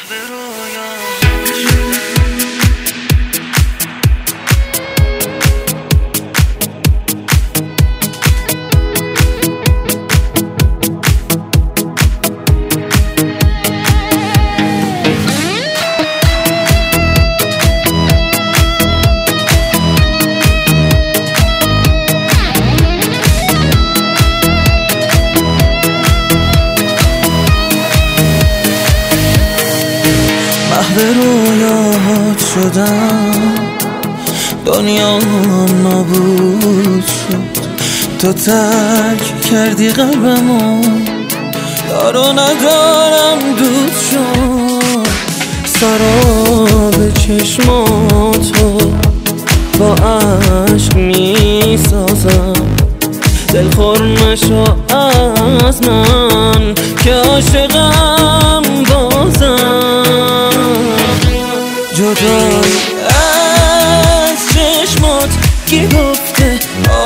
به رویاهات شدم، دنیا نابود شد. تو ترک کردی قلبمو، دارو ندارم دود شد. سراب چشماتو با عشق می سازم، دلخور نشو از من که عاشقم بازم. جدای از چشمات کی گفته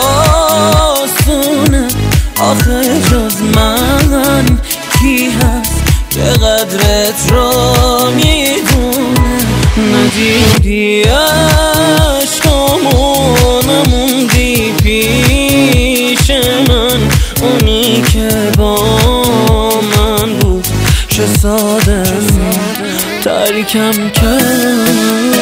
آسونه؟ آخه جز من کی هست که قدرت رو میدونه؟ ندیدی عشقامو، نموندی پیش من. اونی که با من بود چه ساده ترکم کرد.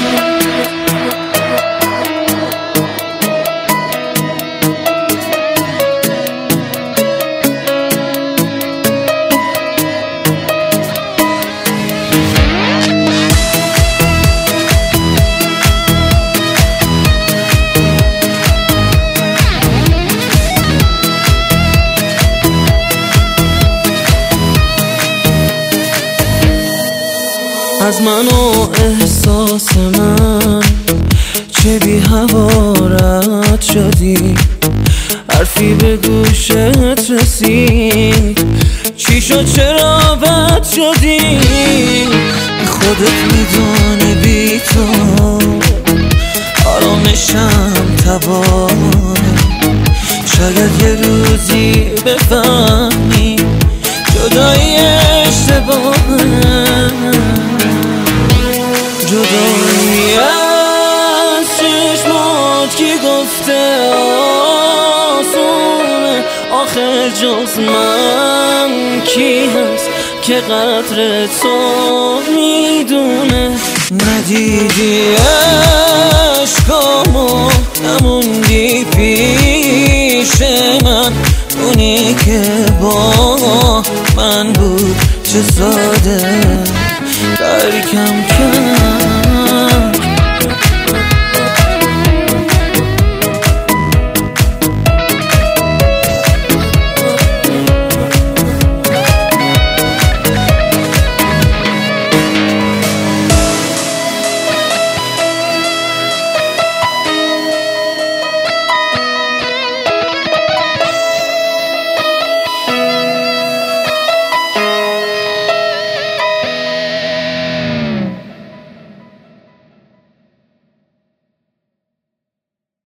از من و احساس من چه بی حوارت شدی، حرفی به گوشت رسید، چی شد چرا بد شدی؟ خودت میدونی بی تو آرامشم تباه. شاید یه روزی بفهمی جدایی اشتباهه. جدایی از چشمات کی گفته آسونه؟ آخه جز من کی هست که قدر تو میدونه؟ ندیدی عشقامو، نموندی پیش من. اونی که با من بود چه ساده ترکم کرد.